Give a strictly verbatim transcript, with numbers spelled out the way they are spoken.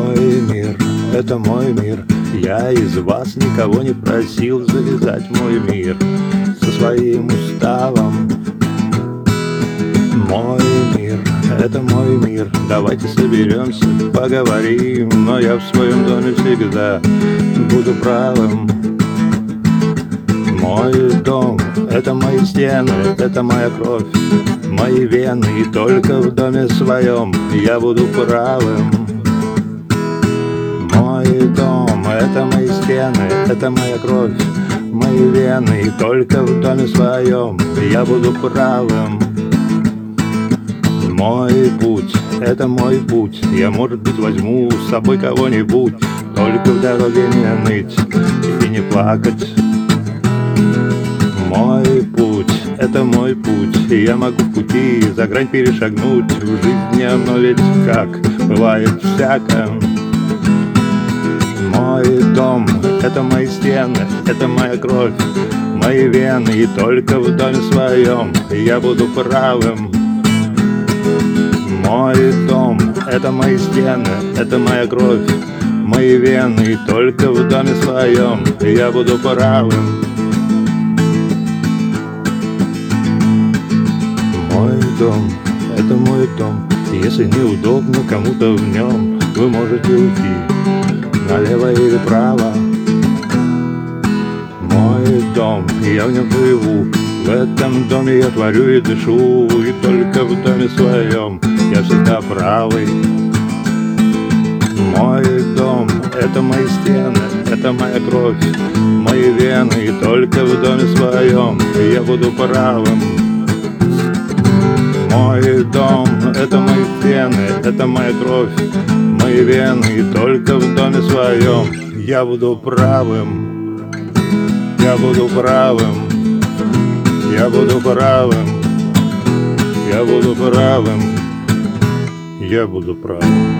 Мой мир, это мой мир. Я из вас никого не просил завязать мой мир со своим уставом. Мой мир, это мой мир. Давайте соберемся, поговорим. Но я в своем доме всегда буду правым. Мой дом, это мои стены, это моя кровь, мои вены. И только в доме своем я буду правым. Мой дом, это мои стены, это моя кровь, мои вены. И только в доме своем я буду правым. Мой путь, это мой путь. Я, может быть, возьму с собой кого-нибудь, только в дороге не ныть и не плакать. Мой путь, это мой путь. И я могу в пути за грань перешагнуть. В жизни оно ведь как бывает всяко. Мой дом, это мои стены, это моя кровь, мои вены. И только в доме своем я буду правым. Мой дом, это мои стены, это моя кровь, мои вены. И только в доме своем я буду правым. Мой дом, это мой дом. Если неудобно кому-то в нем, вы можете уйти налево или право. Мой дом, я в нем живу. В этом доме я творю и дышу. И только в доме своем я всегда правый. Мой дом, это мои стены, это моя кровь, мои вены. И только в доме своем я буду правым. Мой дом, это мои стены, это моя кровь, мои вены. И только в доме своем я буду правым. Я буду правым. Я буду правым. Я буду правым. Я буду правым.